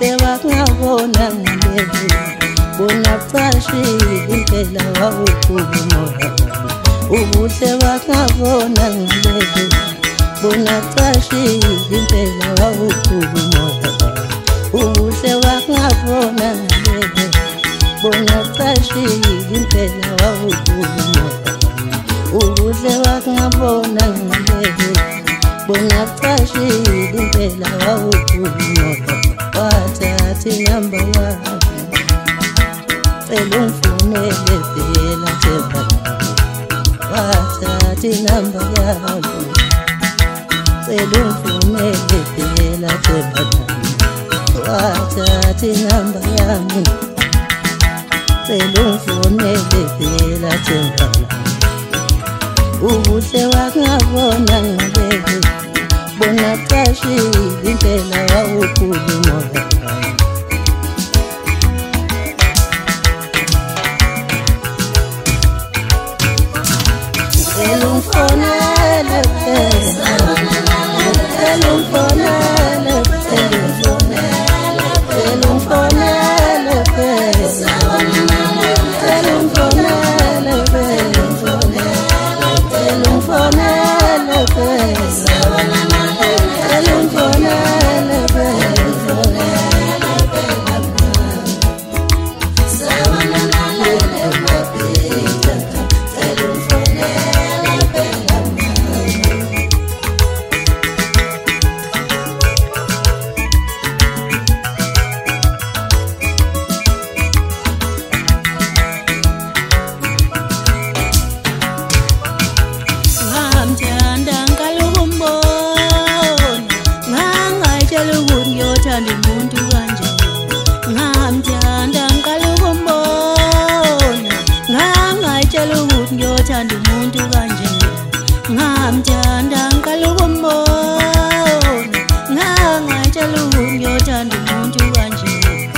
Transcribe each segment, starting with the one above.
ubuhle wakungabona ngalezo bona kucashile impela wawukhuluma ubuhle wakungabona ngalezo bona kucashile impela wawukhuluma ubuhle wakungabona ngalezo bona kucashile impela wawukhuluma ubuhle wakungabona ngalezo bona kucashile impela wawukhuluma wathatha inamba yakho cela ungifumele phela Themba wathatha inamba yakho cela ungifumele phela Themba wathatha inamba yami cela ungifumele phela Themba ubuhle wakungabona ngalezo bona kucashile impela wawukhuluma cela ungifumele phela cela ungifumele Ngithanda umuntu kanje ngamthanda ngqala ukumbona ngangayitshela ukuthi ngiyothanda umuntu kanje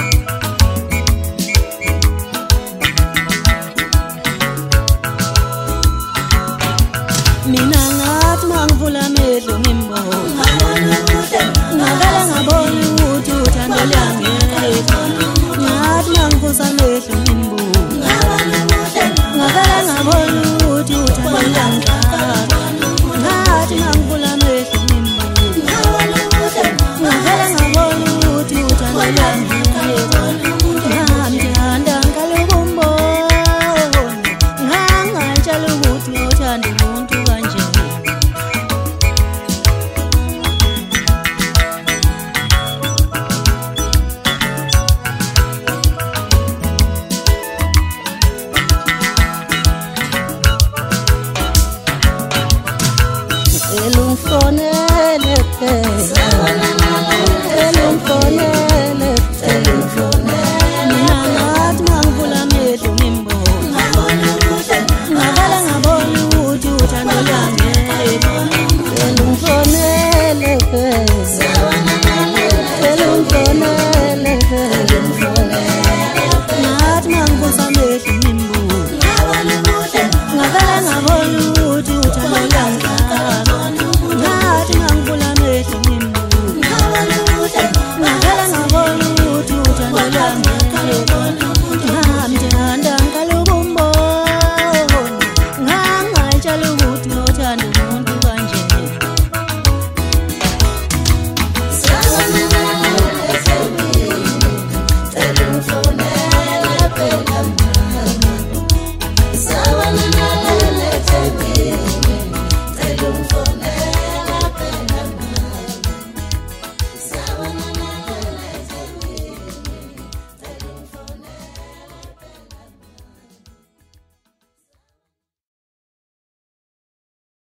mina ngathi mangivula amehlo ngimbona ngakala ngabona ukuthi uthando lami ngathi mangivusa amehlo ngimbona